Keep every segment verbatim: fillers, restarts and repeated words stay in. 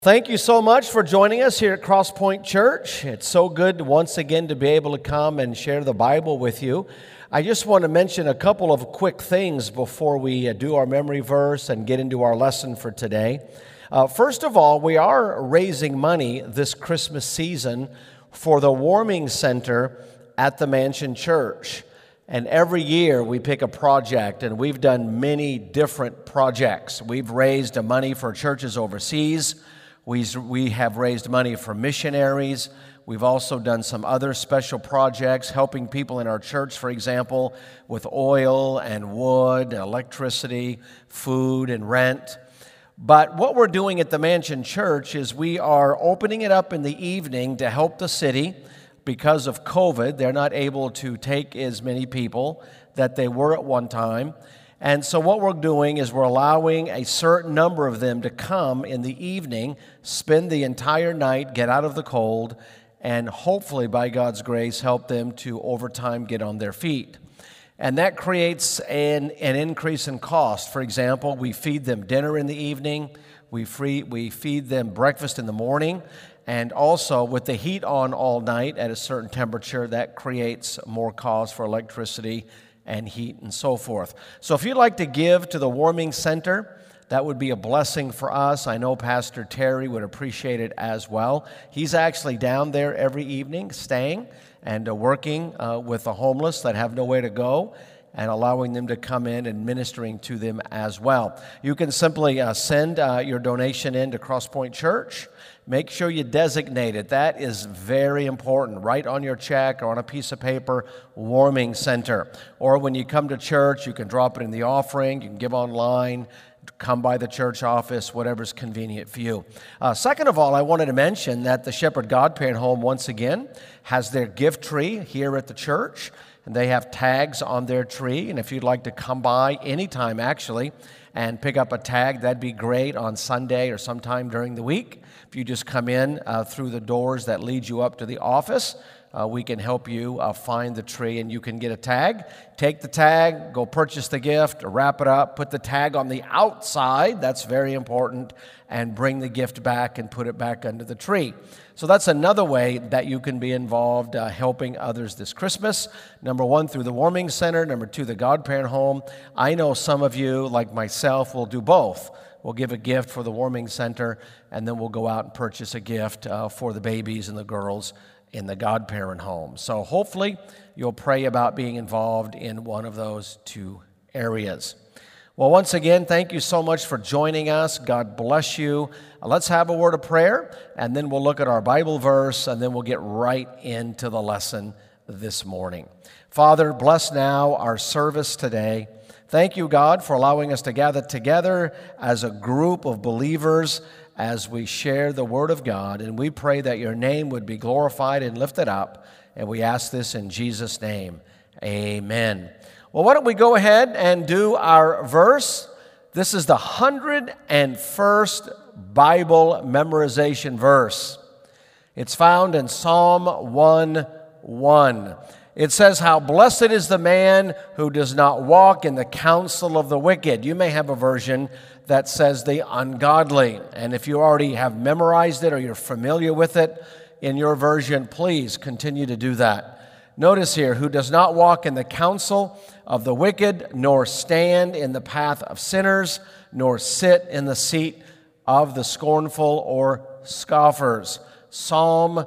Thank you so much for joining us here at Cross Point Church. It's so good once again to be able to come and share the Bible with you. I just want to mention a couple of quick things before we uh, do our memory verse and get into our lesson for today. Uh, first of all, we are raising money this Christmas season for the warming center at the Mansion Church. And every year we pick a project, and we've done many different projects. We've raised money for churches overseas. We, we have raised money for missionaries. We've also done some other special projects, helping people in our church, for example, with oil and wood, electricity, food, and rent. But what we're doing at the Mansion Church is we are opening it up in the evening to help the city. Because of COVID, they're not able to take as many people that they were at one time. And so what we're doing is we're allowing a certain number of them to come in the evening, spend the entire night, get out of the cold, and hopefully, by God's grace, help them to, over time, get on their feet. And that creates an, an increase in cost. For example, we feed them dinner in the evening, we, free, we feed them breakfast in the morning, and also with the heat on all night at a certain temperature, that creates more cost for electricity and heat and so forth. So if you'd like to give to the warming center, that would be a blessing for us. I know Pastor Terry would appreciate it as well. He's actually down there every evening staying and uh, working uh, with the homeless that have nowhere to go and allowing them to come in and ministering to them as well. You can simply uh, send uh, your donation in to Cross Point Church. Make sure you designate it. That is very important. Write on your check or on a piece of paper, warming center. Or when you come to church, you can drop it in the offering. You can give online, come by the church office, whatever's convenient for you. Uh, second of all, I wanted to mention that the Shepherd Godparent Home, once again, has their gift tree here at the church. And they have tags on their tree. And if you'd like to come by anytime, actually, and pick up a tag, that'd be great on Sunday or sometime during the week. If you just come in uh, through the doors that lead you up to the office, uh, we can help you uh, find the tree and you can get a tag. Take the tag, go purchase the gift, wrap it up, put the tag on the outside, that's very important, and bring the gift back and put it back under the tree. So that's another way that you can be involved uh, helping others this Christmas. Number one, through the warming center. Number two, the Godparent Home. I know some of you, like myself, will do both. We'll give a gift for the warming center, and then we'll go out and purchase a gift uh, for the babies and the girls in the Godparent Home. So hopefully you'll pray about being involved in one of those two areas. Well, once again, thank you so much for joining us. God bless you. Uh, let's have a word of prayer, and then we'll look at our Bible verse, and then we'll get right into the lesson this morning. Father, bless now our service today. Thank you, God, for allowing us to gather together as a group of believers as we share the Word of God, and we pray that your name would be glorified and lifted up, and we ask this in Jesus' name. Amen. Well, why don't we go ahead and do our verse? This is the one hundred first Bible memorization verse. It's found in Psalm one one. It says, "How blessed is the man who does not walk in the counsel of the wicked." You may have a version that says the ungodly. And if you already have memorized it or you're familiar with it in your version, please continue to do that. Notice here, "who does not walk in the counsel of the wicked, nor stand in the path of sinners, nor sit in the seat of the scornful or scoffers." Psalm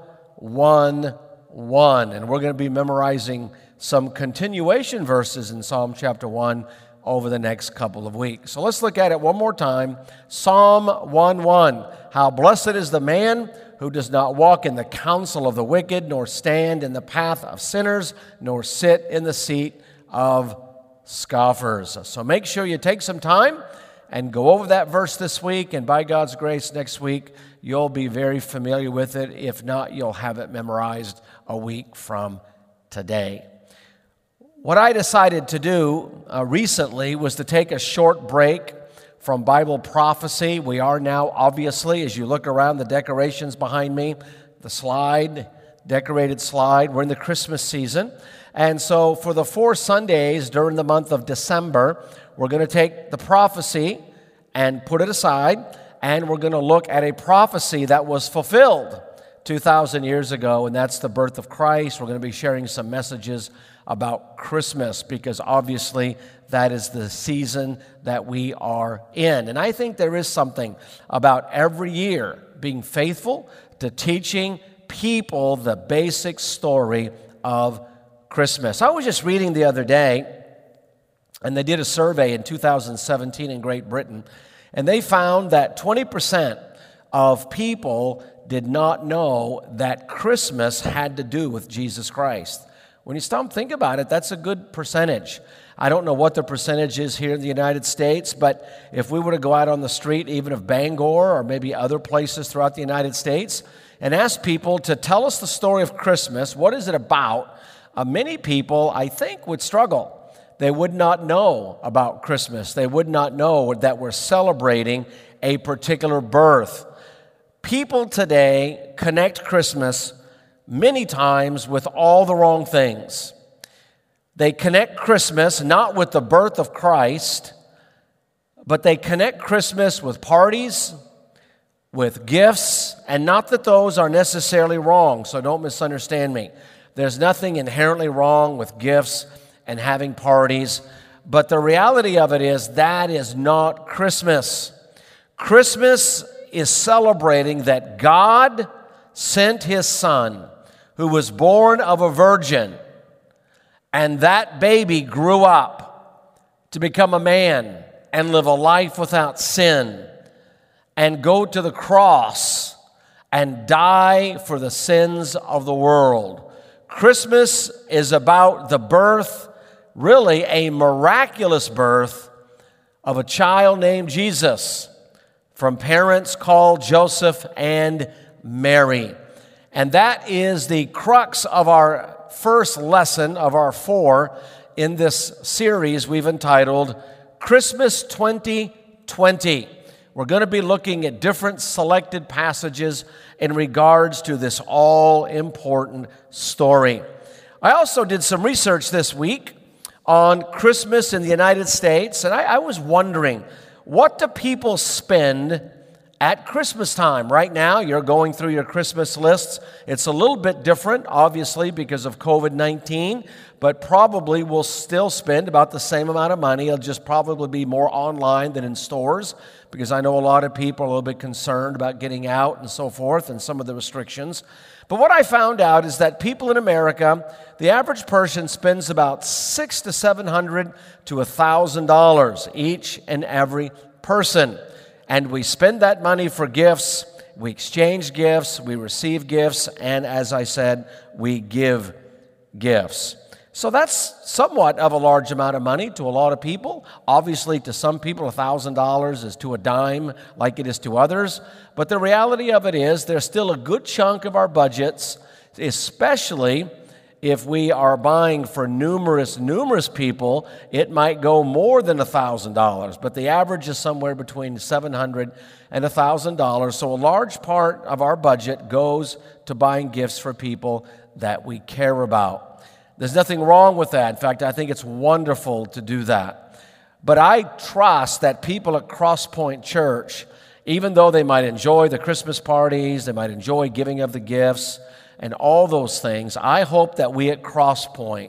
one one. And we're going to be memorizing some continuation verses in Psalm chapter one over the next couple of weeks. So let's look at it one more time. Psalm one one. "How blessed is the man who does not walk in the counsel of the wicked, nor stand in the path of sinners, nor sit in the seat of scoffers." So make sure you take some time and go over that verse this week, and by God's grace, next week, you'll be very familiar with it. If not, you'll have it memorized a week from today. What I decided to do uh, recently was to take a short break from Bible prophecy. We are now, obviously, as you look around the decorations behind me, the slide, decorated slide, we're in the Christmas season. And so for the four Sundays during the month of December, we're going to take the prophecy and put it aside, and we're going to look at a prophecy that was fulfilled two thousand years ago, and that's the birth of Christ. We're going to be sharing some messages about Christmas because obviously that is the season that we are in. And I think there is something about every year being faithful to teaching people the basic story of Christmas. I was just reading the other day, and they did a survey in two thousand seventeen in Great Britain, and they found that twenty percent of people did not know that Christmas had to do with Jesus Christ. When you stop and think about it, that's a good percentage. I don't know what the percentage is here in the United States, but if we were to go out on the street, even of Bangor or maybe other places throughout the United States, and ask people to tell us the story of Christmas, what is it about? Uh, many people, I think, would struggle. They would not know about Christmas. They would not know that we're celebrating a particular birth. People today connect Christmas many times with all the wrong things. They connect Christmas not with the birth of Christ, but they connect Christmas with parties, with gifts, and not that those are necessarily wrong, so don't misunderstand me. There's nothing inherently wrong with gifts and having parties, but the reality of it is that is not Christmas. Christmas is celebrating that God sent His Son, who was born of a virgin, and that baby grew up to become a man and live a life without sin and go to the cross and die for the sins of the world. Christmas is about the birth, really a miraculous birth, of a child named Jesus from parents called Joseph and Mary. And that is the crux of our first lesson of our four in this series we've entitled Christmas twenty twenty. We're going to be looking at different selected passages in regards to this all-important story. I also did some research this week on Christmas in the United States, and I, I was wondering, what do people spend at Christmas time? Right now, you're going through your Christmas lists. It's a little bit different, obviously, because of covid nineteen, but probably we'll still spend about the same amount of money. It'll just probably be more online than in stores, because I know a lot of people are a little bit concerned about getting out and so forth and some of the restrictions. But what I found out is that people in America, the average person spends about six to seven hundred to a thousand dollars each and every person. And we spend that money for gifts, we exchange gifts, we receive gifts, and as I said, we give gifts. So that's somewhat of a large amount of money to a lot of people. Obviously, to some people, one thousand dollars is to a dime like it is to others. But the reality of it is there's still a good chunk of our budgets, especially if we are buying for numerous, numerous people, it might go more than one thousand dollars. But the average is somewhere between seven hundred dollars and one thousand dollars. So a large part of our budget goes to buying gifts for people that we care about. There's nothing wrong with that. In fact, I think it's wonderful to do that. But I trust that people at Cross Point Church, even though they might enjoy the Christmas parties, they might enjoy giving of the gifts and all those things, I hope that we at Cross Point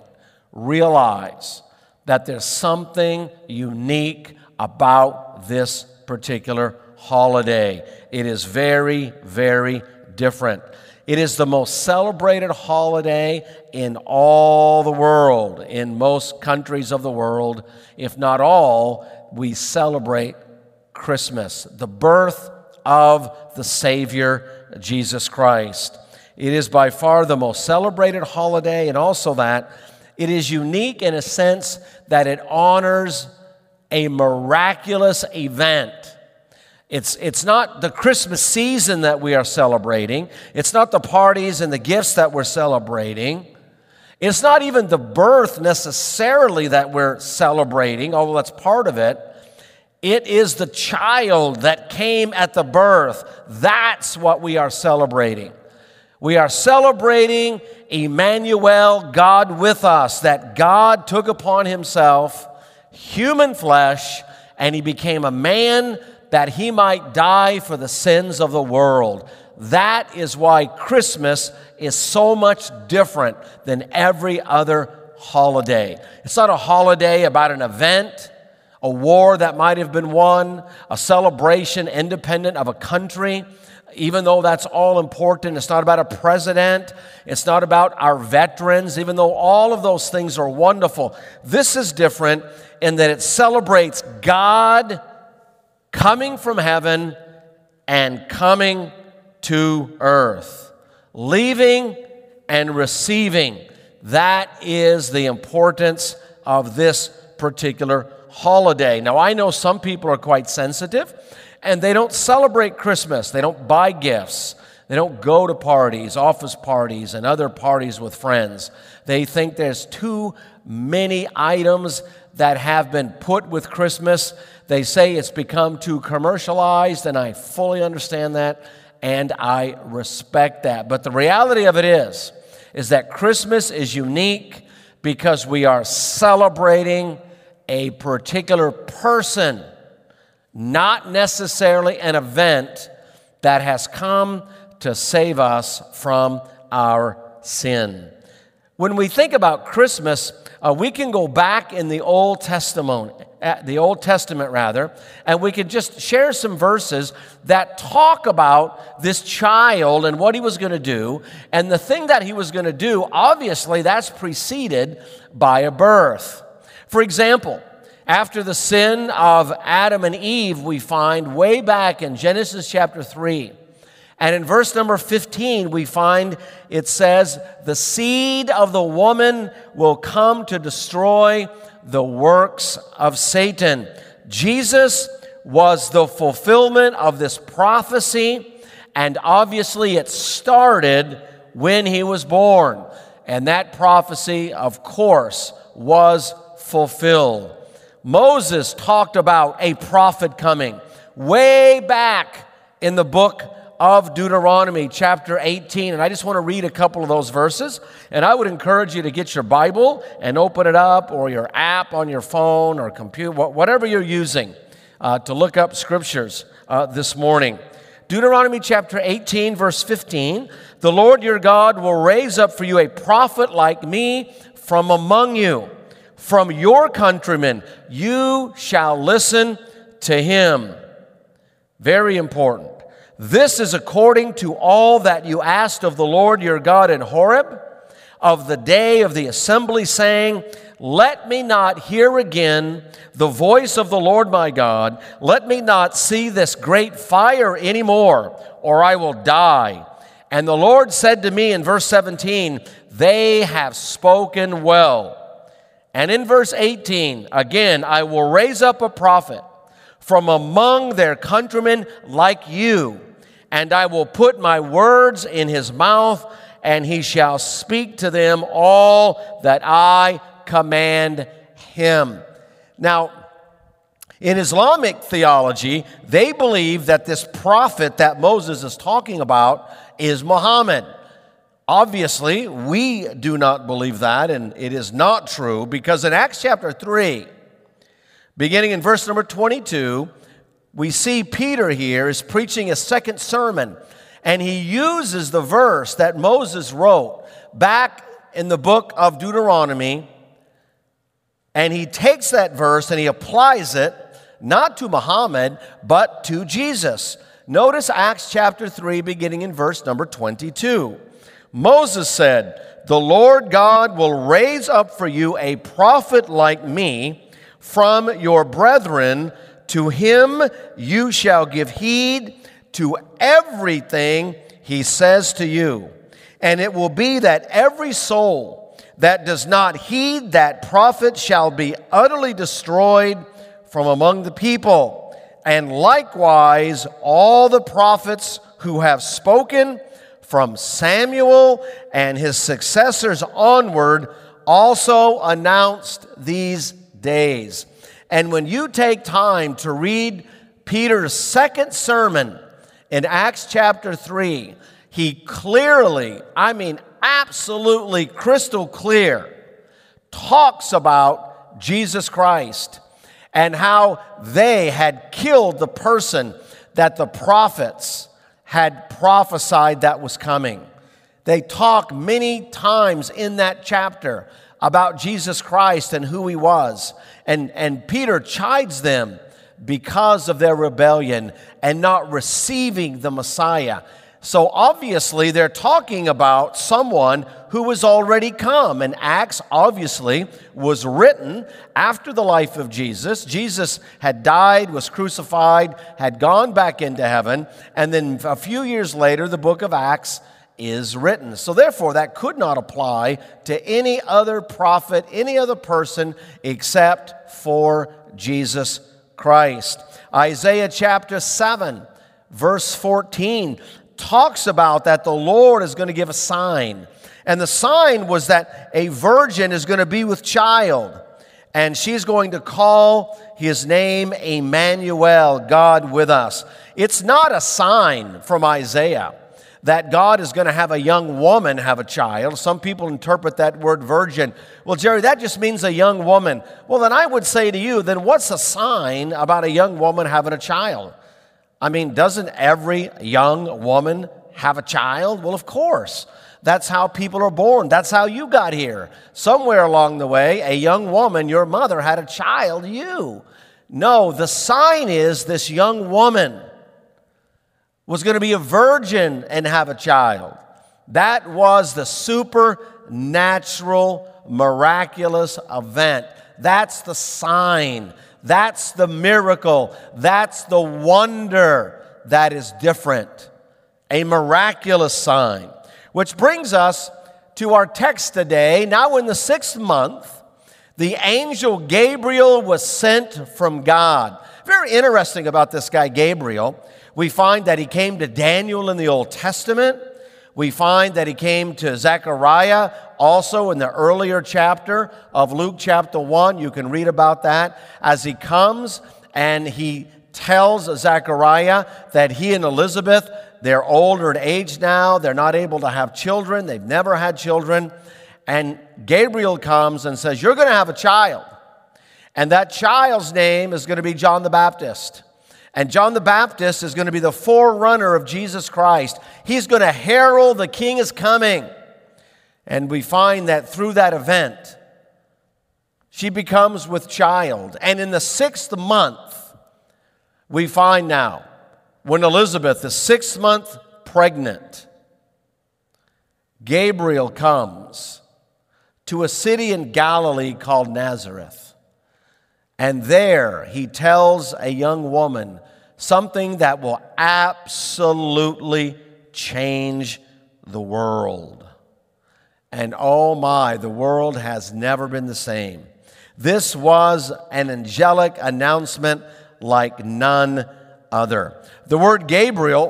realize that there's something unique about this particular holiday. It is very, very different. It is the most celebrated holiday in all the world. In most countries of the world, if not all, we celebrate Christmas, the birth of the Savior, Jesus Christ. It is by far the most celebrated holiday, and also that it is unique in a sense that it honors a miraculous event. It's, it's not the Christmas season that we are celebrating. It's not the parties and the gifts that we're celebrating. It's not even the birth necessarily that we're celebrating, although that's part of it. It is the child that came at the birth. That's what we are celebrating. We are celebrating Emmanuel, God with us, that God took upon himself human flesh, and he became a man that he might die for the sins of the world. That is why Christmas is so much different than every other holiday. It's not a holiday about an event, a war that might have been won, a celebration independent of a country. Even though that's all important, it's not about a president, it's not about our veterans, even though all of those things are wonderful. This is different in that it celebrates God coming from heaven and coming to earth, leaving and receiving. That is the importance of this particular holiday. Now, I know some people are quite sensitive, and they don't celebrate Christmas. They don't buy gifts. They don't go to parties, office parties, and other parties with friends. They think there's too many items that have been put with Christmas. They say it's become too commercialized, and I fully understand that, and I respect that. But the reality of it is, is that Christmas is unique because we are celebrating a particular person, not necessarily an event that has come to save us from our sin. When we think about Christmas, uh, we can go back in the Old Testament, uh, the Old Testament rather, and we can just share some verses that talk about this child and what he was going to do. And the thing that he was going to do, obviously, that's preceded by a birth. For example, after the sin of Adam and Eve, we find way back in Genesis chapter three. And in verse number fifteen, we find it says, the seed of the woman will come to destroy the works of Satan. Jesus was the fulfillment of this prophecy, and obviously it started when he was born. And that prophecy, of course, was fulfilled. Moses talked about a prophet coming way back in the book of Deuteronomy, chapter eighteen. And I just want to read a couple of those verses. And I would encourage you to get your Bible and open it up, or your app on your phone or computer, whatever you're using, uh, to look up scriptures uh, this morning. Deuteronomy chapter eighteen, verse fifteen. The Lord your God will raise up for you a prophet like me from among you. From your countrymen, you shall listen to him. Very important. This is according to all that you asked of the Lord your God in Horeb, of the day of the assembly, saying, let me not hear again the voice of the Lord my God. Let me not see this great fire anymore, or I will die. And the Lord said to me in verse seventeen, they have spoken well. And in verse eighteen, again, I will raise up a prophet from among their countrymen like you, and I will put my words in his mouth, and he shall speak to them all that I command him. Now, in Islamic theology, they believe that this prophet that Moses is talking about is Muhammad. Obviously, we do not believe that, and it is not true, because in Acts chapter three, beginning in verse number twenty-two, we see Peter here is preaching a second sermon, and he uses the verse that Moses wrote back in the book of Deuteronomy, and he takes that verse and he applies it not to Muhammad, but to Jesus. Notice Acts chapter three, beginning in verse number twenty-two. Moses said, the Lord God will raise up for you a prophet like me from your brethren. To him you shall give heed to everything he says to you. And it will be that every soul that does not heed that prophet shall be utterly destroyed from among the people. And likewise all the prophets who have spoken from Samuel and his successors onward also announced these days. And when you take time to read Peter's second sermon in Acts chapter three, he clearly, I mean absolutely crystal clear, talks about Jesus Christ. and how they had killed the person that the prophets had prophesied that was coming. They talk many times in that chapter about Jesus Christ and who he was. And, and Peter chides them because of their rebellion and not receiving the Messiah. So obviously they're talking about someone who has already come. And Acts obviously was written after the life of Jesus. Jesus had died, was crucified, had gone back into heaven, and then a few years later the book of Acts is written. So therefore that could not apply to any other prophet, any other person except for Jesus Christ. Isaiah chapter seven, verse fourteen talks about that the Lord is going to give a sign. And the sign was that a virgin is going to be with child, and she's going to call his name Emmanuel, God with us. It's not a sign from Isaiah that God is going to have a young woman have a child. Some people interpret that word virgin. Well, Jerry, that just means a young woman. Well, then I would say to you, then what's a sign about a young woman having a child? I mean, doesn't every young woman have a child? Well, of course. That's how people are born. That's how you got here. Somewhere along the way, a young woman, your mother, had a child, you. No, the sign is this young woman was going to be a virgin and have a child. That was the supernatural, miraculous event. That's the sign. That's the miracle. That's the wonder that is different. A miraculous sign. Which brings us to our text today. Now in the sixth month, the angel Gabriel was sent from God. Very interesting about this guy Gabriel. We find that he came to Daniel in the Old Testament. We find that he came to Zechariah also in the earlier chapter of Luke chapter one. You can read about that as he comes and he tells Zechariah that he and Elizabeth, they're older in age now. They're not able to have children. They've never had children. And Gabriel comes and says, you're going to have a child. And that child's name is going to be John the Baptist. And John the Baptist is going to be the forerunner of Jesus Christ. He's going to herald the King is coming. And we find that through that event, she becomes with child. And in the sixth month, we find now, when Elizabeth is six months pregnant, Gabriel comes to a city in Galilee called Nazareth. And there he tells a young woman something that will absolutely change the world. And oh my, the world has never been the same. This was an angelic announcement like none other. The word Gabriel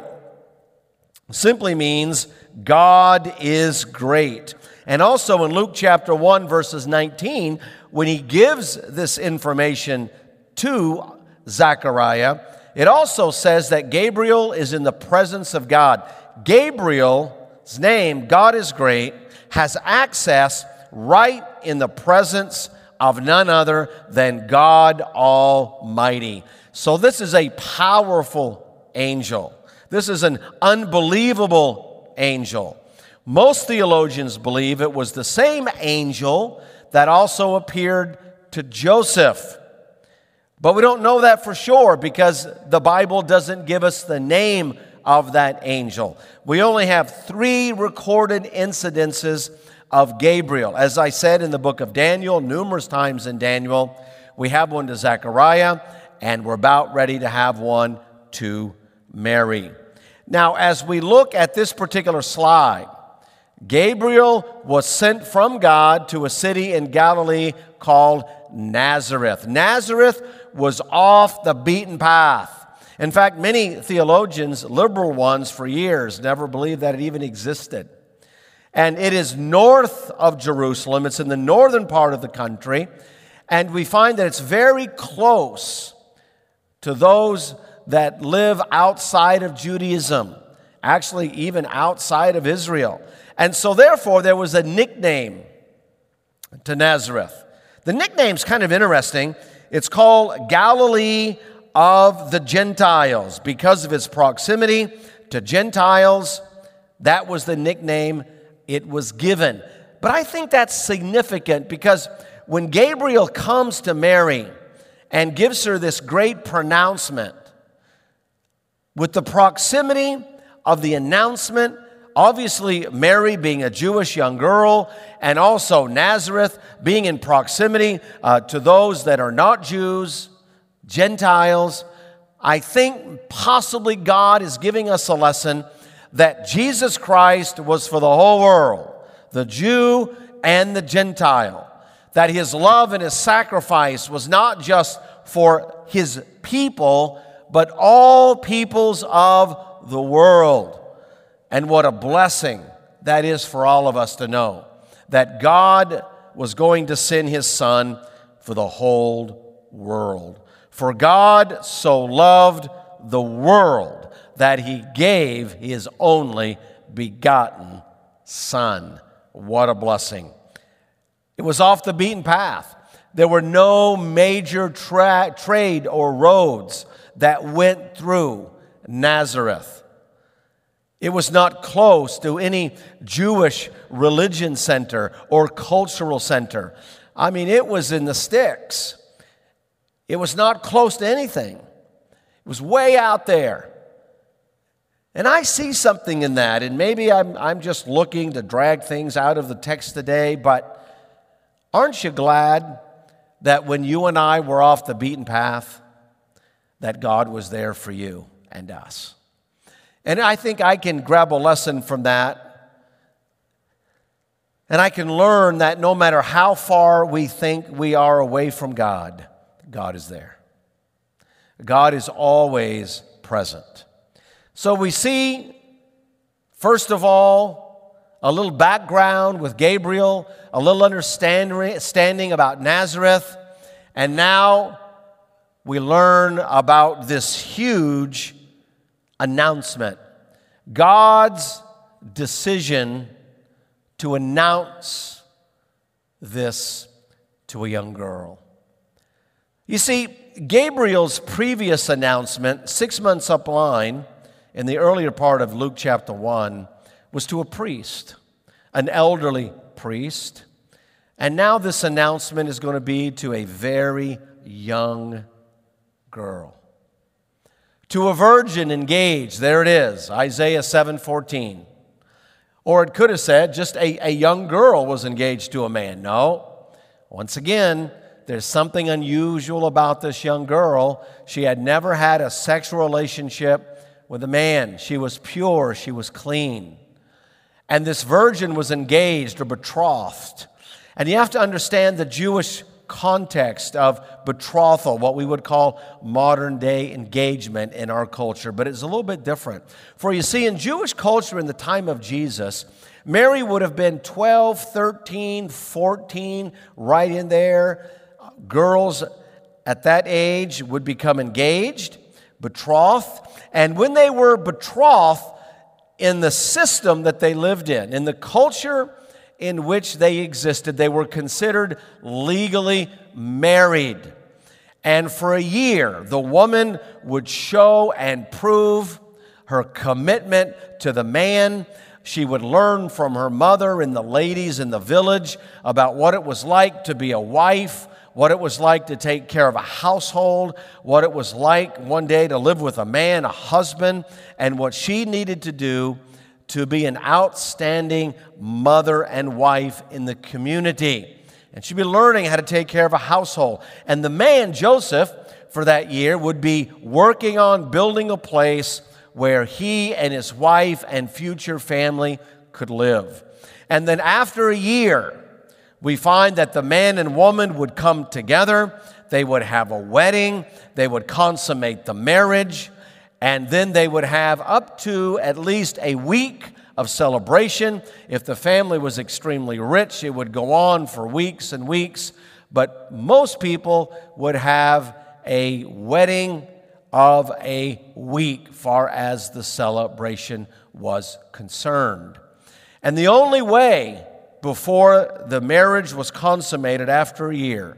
simply means God is great. And also in Luke chapter one, verses nineteen, when he gives this information to Zechariah, it also says that Gabriel is in the presence of God. Gabriel's name, God is great, has access right in the presence of none other than God Almighty. So this is a powerful angel. This is an unbelievable angel. Most theologians believe it was the same angel that also appeared to Joseph. But we don't know that for sure because the Bible doesn't give us the name of that angel. We only have three recorded incidences of Gabriel. As I said in the book of Daniel, numerous times in Daniel, we have one to Zechariah, and we're about ready to have one to Mary. Now, as we look at this particular slide, Gabriel was sent from God to a city in Galilee called Nazareth. Nazareth was off the beaten path. In fact, many theologians, liberal ones for years, never believed that it even existed. And it is north of Jerusalem. It's in the northern part of the country. And we find that it's very close to those that live outside of Judaism, actually even outside of Israel. And so therefore, there was a nickname to Nazareth. The nickname's kind of interesting. It's called Galilee of the Gentiles. Because of its proximity to Gentiles, that was the nickname it was given. But I think that's significant because when Gabriel comes to Mary and gives her this great pronouncement, with the proximity of the announcement, obviously Mary being a Jewish young girl, and also Nazareth being in proximity uh, to those that are not Jews, Gentiles, I think possibly God is giving us a lesson that Jesus Christ was for the whole world, the Jew and the Gentile, that his love and his sacrifice was not just for his people, but all peoples of the world. And what a blessing that is for all of us to know that God was going to send his Son for the whole world. For God so loved the world that he gave his only begotten Son. What a blessing. It was off the beaten path. There were no major tra- trade or roads that went through Nazareth. It was not close to any Jewish religion center or cultural center. I mean, it was in the sticks. It was not close to anything. It was way out there. And I see something in that, and maybe I'm, I'm just looking to drag things out of the text today, but aren't you glad that when you and I were off the beaten path, that God was there for you and us? And I think I can grab a lesson from that. And I can learn that no matter how far we think we are away from God, God is there. God is always present. So we see, first of all, a little background with Gabriel, a little understanding about Nazareth, and now we learn about this huge announcement. God's decision to announce this to a young girl. You see, Gabriel's previous announcement, six months up line, in the earlier part of Luke chapter one, was to a priest, an elderly priest. And now this announcement is going to be to a very young girl. To a virgin engaged, there it is, Isaiah seven fourteen. Or it could have said just a, a young girl was engaged to a man. No, once again, there's something unusual about this young girl. She had never had a sexual relationship with a man. She was pure, she was clean. And this virgin was engaged or betrothed. And you have to understand the Jewish context of betrothal, what we would call modern day engagement in our culture, but it's a little bit different. For you see, in Jewish culture in the time of Jesus, Mary would have been twelve, thirteen, fourteen, right in there. Girls at that age would become engaged, betrothed, and when they were betrothed, in the system that they lived in, in the culture in which they existed, they were considered legally married. And for a year, the woman would show and prove her commitment to the man. She would learn from her mother and the ladies in the village about what it was like to be a wife, what it was like to take care of a household, what it was like one day to live with a man, a husband, and what she needed to do to be an outstanding mother and wife in the community. And she'd be learning how to take care of a household. And the man, Joseph, for that year, would be working on building a place where he and his wife and future family could live. And then after a year, we find that the man and woman would come together, they would have a wedding, they would consummate the marriage, and then they would have up to at least a week of celebration. If the family was extremely rich, it would go on for weeks and weeks, but most people would have a wedding of a week far as the celebration was concerned. And the only way before the marriage was consummated after a year,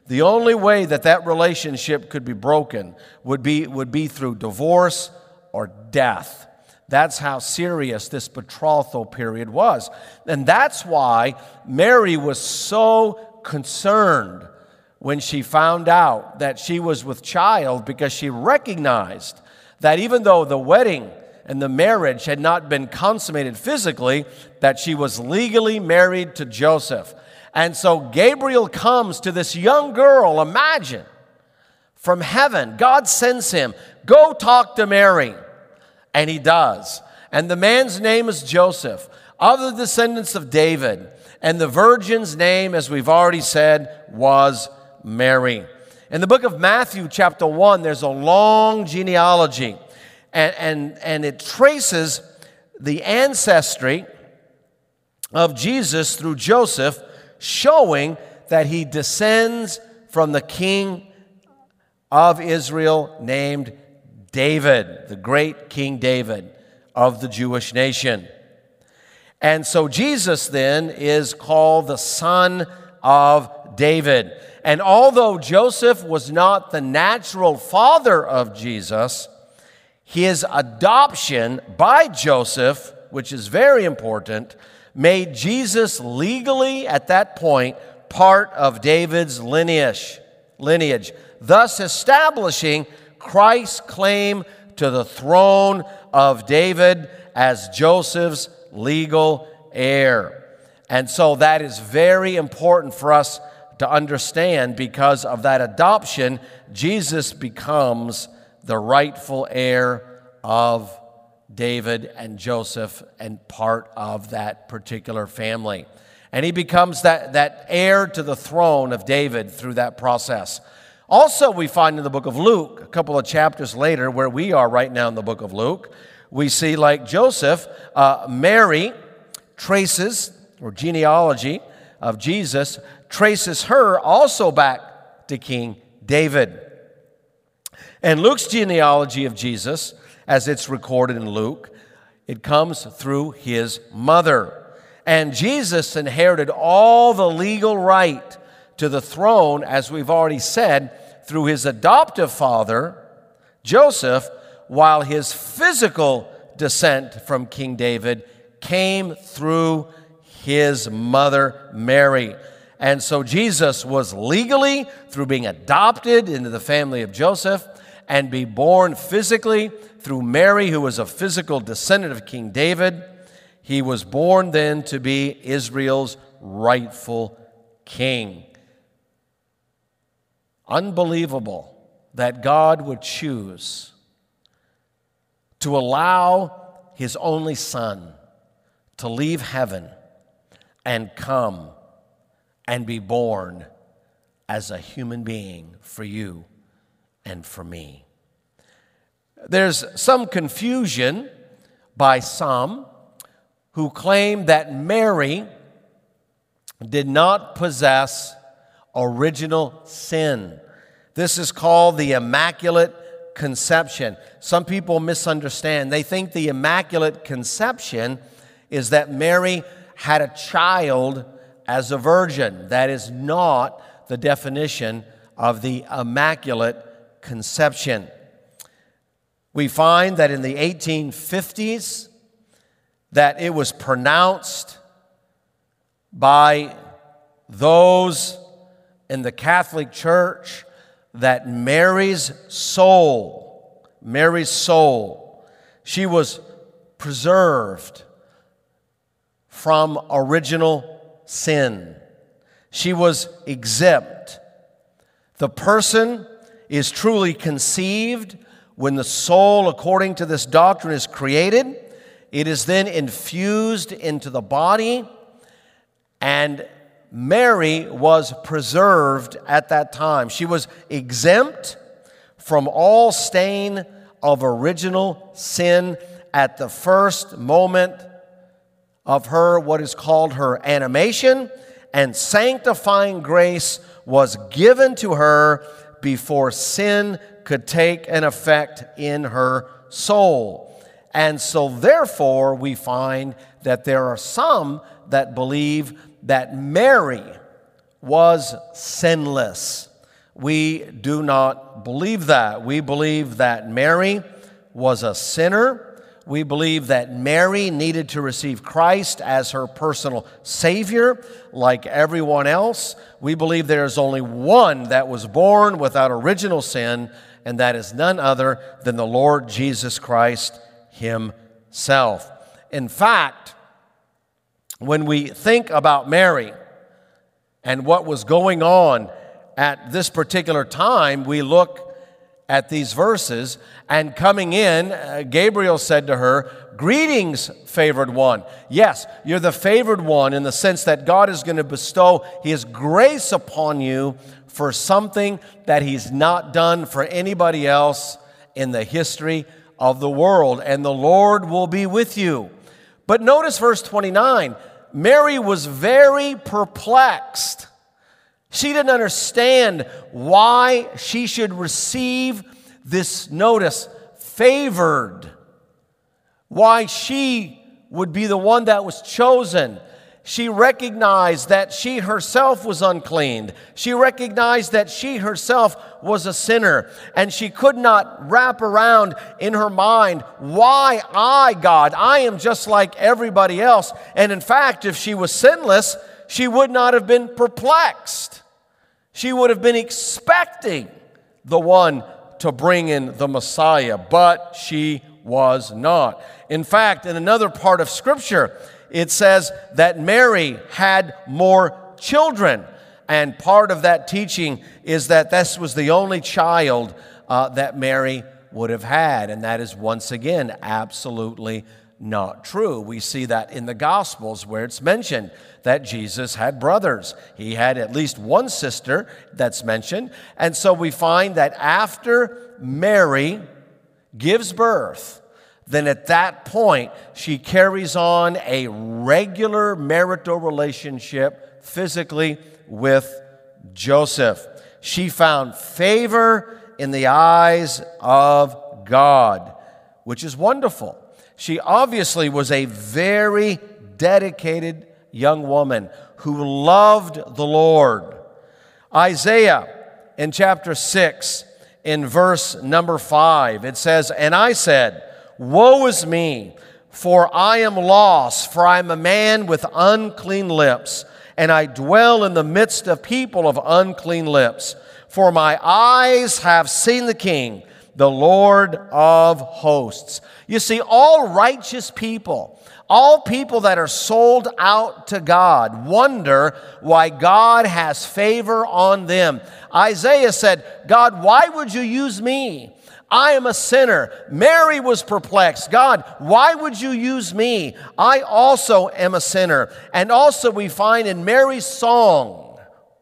The only way that that relationship could be broken would be, would be through divorce or death. That's how serious this betrothal period was. And that's why Mary was so concerned when she found out that she was with child, because she recognized that even though the wedding and the marriage had not been consummated physically, that she was legally married to Joseph. And so Gabriel comes to this young girl, imagine, from heaven. God sends him, go talk to Mary. And he does. And the man's name is Joseph, of the descendants of David. And the virgin's name, as we've already said, was Mary. In the book of Matthew, chapter one, there's a long genealogy. And, and, and it traces the ancestry of Jesus through Joseph, showing that he descends from the king of Israel named David, the great King David of the Jewish nation. And so Jesus then is called the son of David. And although Joseph was not the natural father of Jesus, his adoption by Joseph, which is very important, made Jesus legally at that point part of David's lineage, lineage, thus establishing Christ's claim to the throne of David as Joseph's legal heir. And so that is very important for us to understand. Because of that adoption, Jesus becomes the rightful heir of David and Joseph and part of that particular family. And he becomes that, that heir to the throne of David through that process. Also, we find in the book of Luke, a couple of chapters later, where we are right now in the book of Luke, we see, like Joseph, uh, Mary traces, or genealogy of Jesus, traces her also back to King David. And Luke's genealogy of Jesus, as it's recorded in Luke, it comes through his mother. And Jesus inherited all the legal right to the throne, as we've already said, through his adoptive father, Joseph, while his physical descent from King David came through his mother, Mary. And so Jesus was legally, through being adopted into the family of Joseph, and be born physically through Mary, who was a physical descendant of King David. He was born then to be Israel's rightful king. Unbelievable that God would choose to allow his only son to leave heaven and come and be born as a human being for you and for me. There's some confusion by some who claim that Mary did not possess original sin. This is called the Immaculate Conception. Some people misunderstand. They think the Immaculate Conception is that Mary had a child as a virgin. That is not the definition of the Immaculate Conception. We find that in the eighteen fifties that it was pronounced by those in the Catholic Church that Mary's soul, Mary's soul, she was preserved from original sin. She was exempt. The person is truly conceived when the soul, according to this doctrine, is created. It is then infused into the body, and Mary was preserved at that time. She was exempt from all stain of original sin at the first moment of her, what is called her animation, and sanctifying grace was given to her before sin could take an effect in her soul. And so therefore we find that there are some that believe that Mary was sinless. We do not believe that. We believe that Mary was a sinner. We believe that Mary needed to receive Christ as her personal Savior, like everyone else. We believe there is only one that was born without original sin, and that is none other than the Lord Jesus Christ Himself. In fact, when we think about Mary and what was going on at this particular time, we look at these verses, and coming in, uh, Gabriel said to her, "Greetings, favored one." Yes, you're the favored one in the sense that God is going to bestow His grace upon you for something that He's not done for anybody else in the history of the world, and the Lord will be with you. But notice verse twenty-nine, Mary was very perplexed. She didn't understand why she should receive this notice, favored, why she would be the one that was chosen. She recognized that she herself was unclean. She recognized that she herself was a sinner, and she could not wrap around in her mind, why I, God? I am just like everybody else. And in fact, if she was sinless, she would not have been perplexed. She would have been expecting the one to bring in the Messiah, but she was not. In fact, in another part of Scripture, it says that Mary had more children. And part of that teaching is that this was the only child uh, that Mary would have had. And that is, once again, absolutely not true. We see that in the Gospels where it's mentioned that Jesus had brothers. He had at least one sister that's mentioned. And so we find that after Mary gives birth, then at that point she carries on a regular marital relationship physically with Joseph. She found favor in the eyes of God, which is wonderful. She obviously was a very dedicated young woman who loved the Lord. Isaiah in chapter six, in verse number five, it says, "And I said, woe is me, for I am lost, for I am a man with unclean lips, and I dwell in the midst of people of unclean lips. For my eyes have seen the King, the Lord of hosts." You see, all righteous people, all people that are sold out to God, wonder why God has favor on them. Isaiah said, "God, why would you use me? I am a sinner." Mary was perplexed. "God, why would you use me? I also am a sinner." And also we find in Mary's song,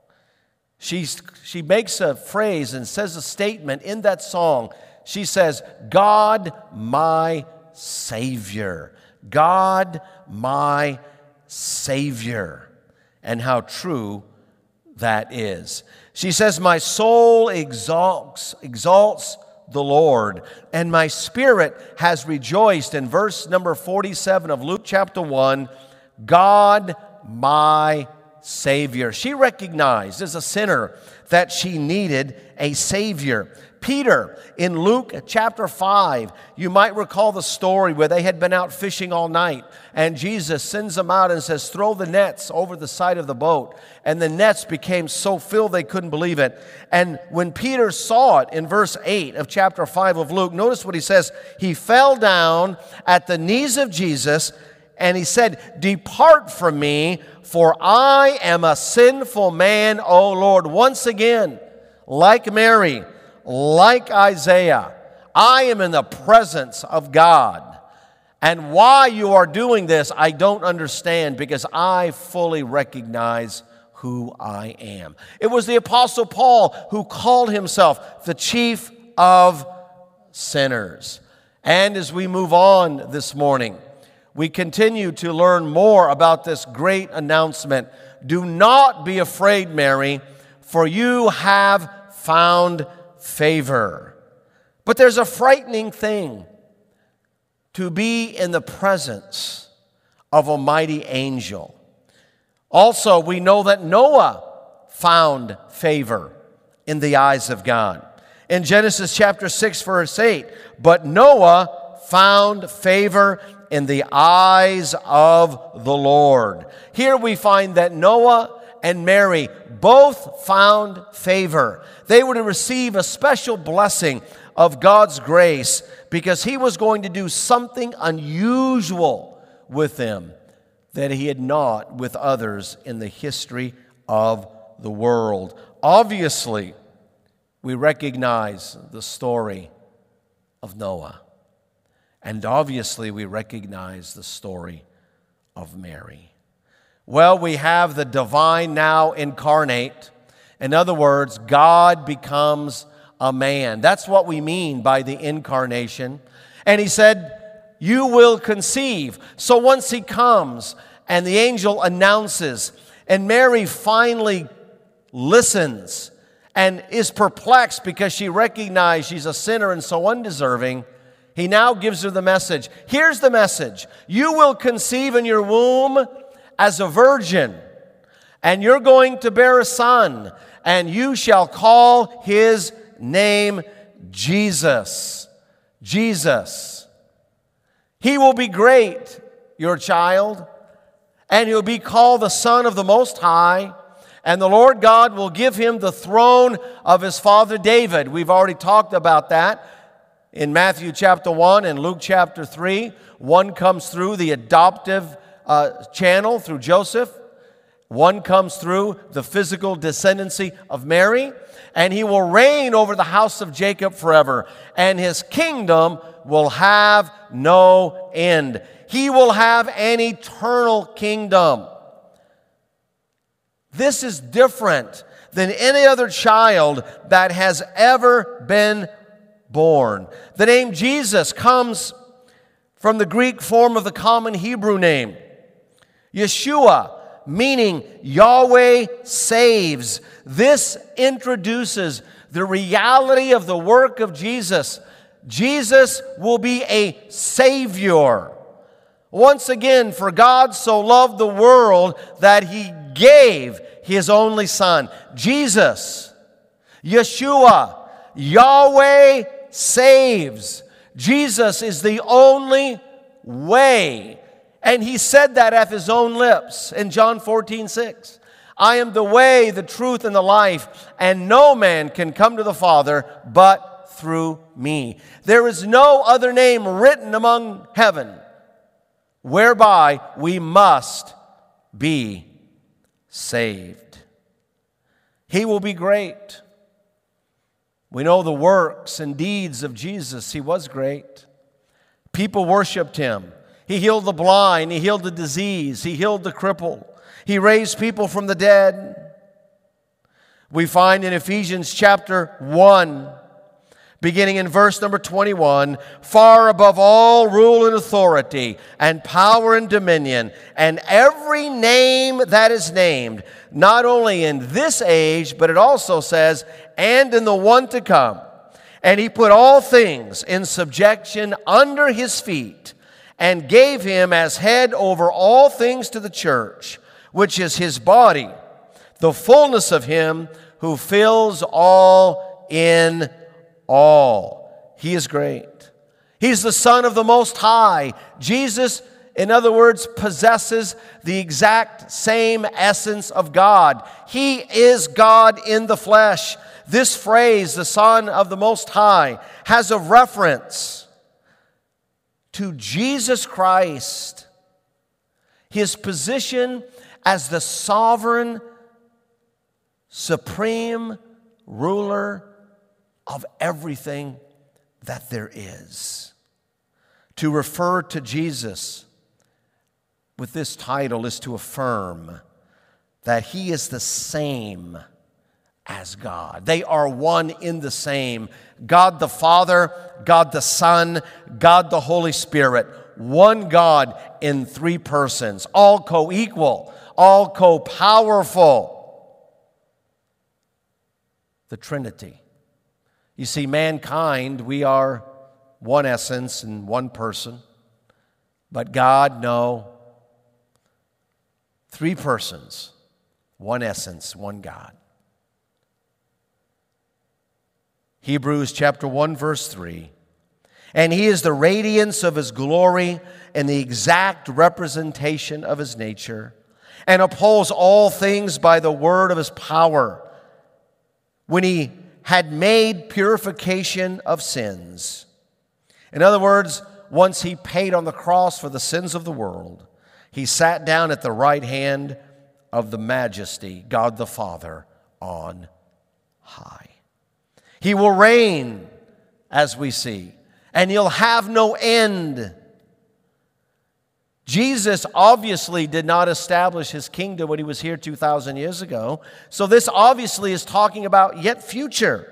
she's, she makes a phrase and says a statement in that song. She says, "God, my Savior." God, my Savior. And how true that is. She says, "My soul exalts, exalts the Lord, and my spirit has rejoiced." In verse number forty-seven of Luke chapter one, God, my Savior. She recognized as a sinner that she needed a Savior. Peter, in Luke chapter five, you might recall the story where they had been out fishing all night, and Jesus sends them out and says, "Throw the nets over the side of the boat." And the nets became so filled they couldn't believe it. And when Peter saw it, in verse eight of chapter five of Luke, notice what he says. He fell down at the knees of Jesus, and he said, "Depart from me, for I am a sinful man, O Lord." Once again, like Mary, like Isaiah, I am in the presence of God. And why you are doing this, I don't understand, because I fully recognize who I am. It was the Apostle Paul who called himself the chief of sinners. And as we move on this morning, we continue to learn more about this great announcement. Do not be afraid, Mary, for you have found favor. But there's a frightening thing to be in the presence of a mighty angel. Also, we know that Noah found favor in the eyes of God. In Genesis chapter six, verse eight, but Noah found favor in the eyes of the Lord. Here we find that Noah and Mary both found favor. They were to receive a special blessing of God's grace because he was going to do something unusual with them that he had not with others in the history of the world. Obviously, we recognize the story of Noah. And obviously, we recognize the story of Mary. Well, we have the divine now incarnate. In other words, God becomes a man. That's what we mean by the incarnation. And he said, you will conceive. So once he comes and the angel announces, and Mary finally listens and is perplexed because she recognizes she's a sinner and so undeserving, he now gives her the message. Here's the message. You will conceive in your womb as a virgin, and you're going to bear a son, and you shall call his name Jesus. Jesus. He will be great, your child, and he'll be called the Son of the Most High, and the Lord God will give him the throne of his father David. We've already talked about that in Matthew chapter one and Luke chapter three. One comes through the adoptive uh, channel through Joseph. One comes through the physical descendancy of Mary. And he will reign over the house of Jacob forever. And his kingdom will have no end. He will have an eternal kingdom. This is different than any other child that has ever been born. The name Jesus comes from the Greek form of the common Hebrew name, Yeshua, meaning Yahweh saves. This introduces the reality of the work of Jesus. Jesus will be a Savior. Once again, for God so loved the world that he gave his only Son. Jesus, Yeshua, Yahweh saves. Jesus is the only way. And he said that at his own lips in John fourteen six. I am the way, the truth, and the life, and no man can come to the Father but through me. There is no other name written among heaven whereby we must be saved. He will be great. We know the works and deeds of Jesus. He was great. People worshiped him. He healed the blind. He healed the disease. He healed the crippled. He raised people from the dead. We find in Ephesians chapter one, beginning in verse number twenty-one, far above all rule and authority and power and dominion and every name that is named, not only in this age, but it also says, and in the one to come. And he put all things in subjection under his feet and gave him as head over all things to the church, which is his body, the fullness of him who fills all in all. He is great. He's the Son of the Most High. Jesus, in other words, possesses the exact same essence of God. He is God in the flesh. This phrase, the Son of the Most High, has a reference to Jesus Christ, his position as the sovereign, supreme ruler of everything that there is. To refer to Jesus with this title is to affirm that he is the same as God. They are one in the same. God the Father, God the Son, God the Holy Spirit. One God in three persons, all co-equal, all co-powerful. The Trinity. You see, mankind, we are one essence and one person. But God, no. Three persons, one essence, one God. Hebrews chapter one, verse three. And he is the radiance of his glory and the exact representation of his nature, and upholds all things by the word of his power. When he had made purification of sins. In other words, once he paid on the cross for the sins of the world, he sat down at the right hand of the Majesty, God the Father, on high. He will reign, as we see, and he'll have no end. Jesus obviously did not establish his kingdom when he was here two thousand years ago. So this obviously is talking about yet future.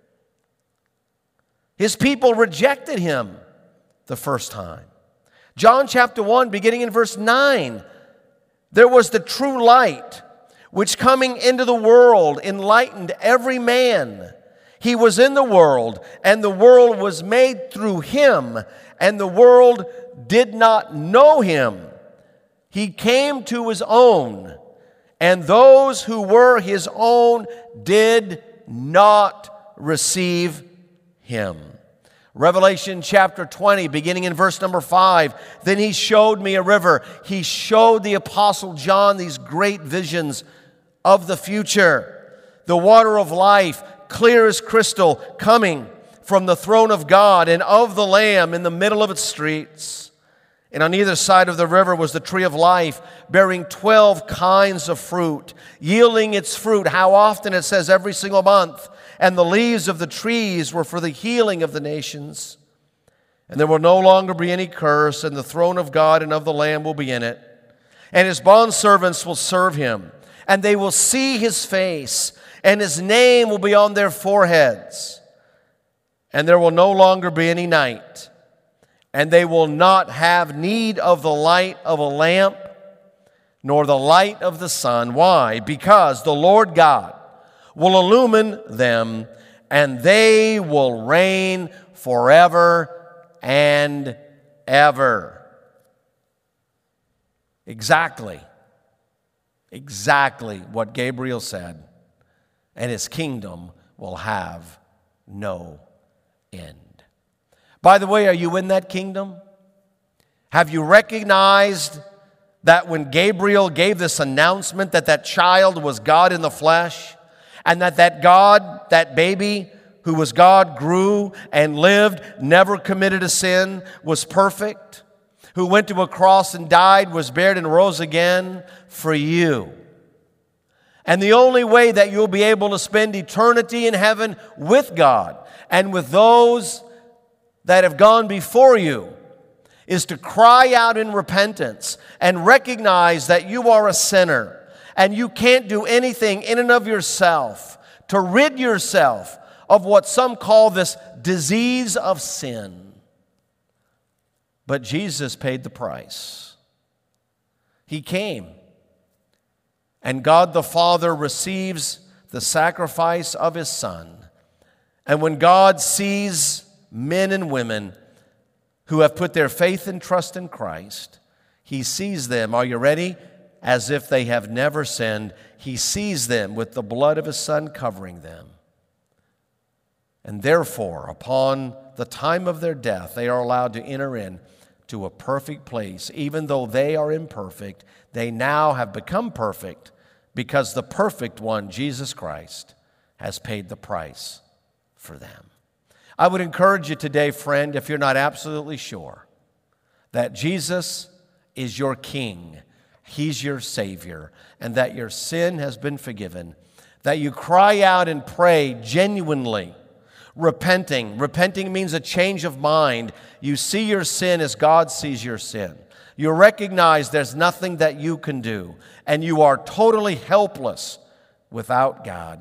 His people rejected him the first time. John chapter one, beginning in verse nine. There was the true light, which coming into the world enlightened every man. He was in the world, and the world was made through him, and the world did not know him. He came to his own, and those who were his own did not receive him. Revelation chapter twenty, beginning in verse number five. Then he showed me a river. He showed the apostle John these great visions of the future. The water of life, clear as crystal, coming from the throne of God and of the Lamb in the middle of its streets. And on either side of the river was the tree of life, bearing twelve kinds of fruit, yielding its fruit. How often? It says every single month. And the leaves of the trees were for the healing of the nations. And there will no longer be any curse, and the throne of God and of the Lamb will be in it. And his bondservants will serve him, and they will see his face, and his name will be on their foreheads. And there will no longer be any night, and they will not have need of the light of a lamp, nor the light of the sun. Why? Because the Lord God will illumine them, and they will reign forever and ever. Exactly, exactly what Gabriel said. And his kingdom will have no end. By the way, are you in that kingdom? Have you recognized that when Gabriel gave this announcement that that child was God in the flesh, and that that God, that baby who was God, grew and lived, never committed a sin, was perfect, who went to a cross and died, was buried and rose again for you? And the only way that you'll be able to spend eternity in heaven with God and with those that have gone before you is to cry out in repentance and recognize that you are a sinner and you can't do anything in and of yourself to rid yourself of what some call this disease of sin. But Jesus paid the price. He came. And God the Father receives the sacrifice of his Son. And when God sees men and women who have put their faith and trust in Christ, he sees them, are you ready? As if they have never sinned. He sees them with the blood of his Son covering them. And therefore, upon the time of their death, they are allowed to enter in to a perfect place. Even though they are imperfect, they now have become perfect because the perfect one, Jesus Christ, has paid the price for them. I would encourage you today, friend, if you're not absolutely sure, that Jesus is your King, he's your Savior, and that your sin has been forgiven, that you cry out and pray genuinely, repenting. Repenting means a change of mind. You see your sin as God sees your sin. You recognize there's nothing that you can do, and you are totally helpless without God.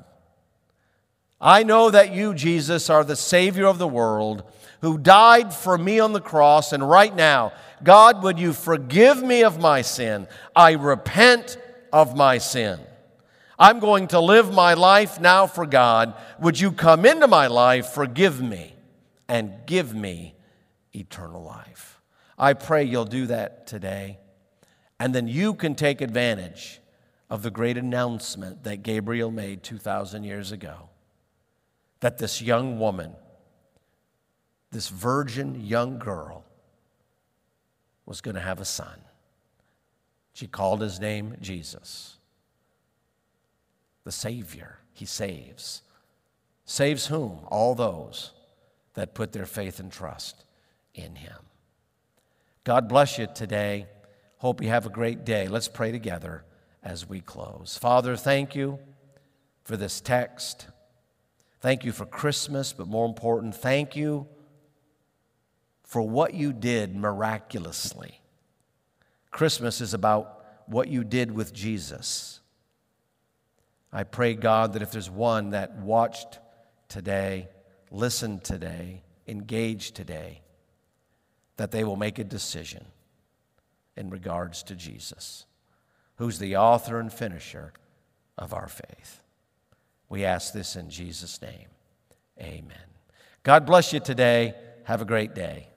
I know that you, Jesus, are the Savior of the world who died for me on the cross, and right now, God, would you forgive me of my sin? I repent of my sin. I'm going to live my life now for God. Would you come into my life, forgive me, and give me eternal life? I pray you'll do that today, and then you can take advantage of the great announcement that Gabriel made two thousand years ago. that this young woman, this virgin young girl, was going to have a son. She called his name Jesus, the Savior. He saves. Saves whom? All those that put their faith and trust in him. God bless you today. Hope you have a great day. Let's pray together as we close. Father, thank you for this text. Thank you for Christmas, but more important, thank you for what you did miraculously. Christmas is about what you did with Jesus. I pray, God, that if there's one that watched today, listened today, engaged today, that they will make a decision in regards to Jesus, who's the author and finisher of our faith. We ask this in Jesus' name. Amen. God bless you today. Have a great day.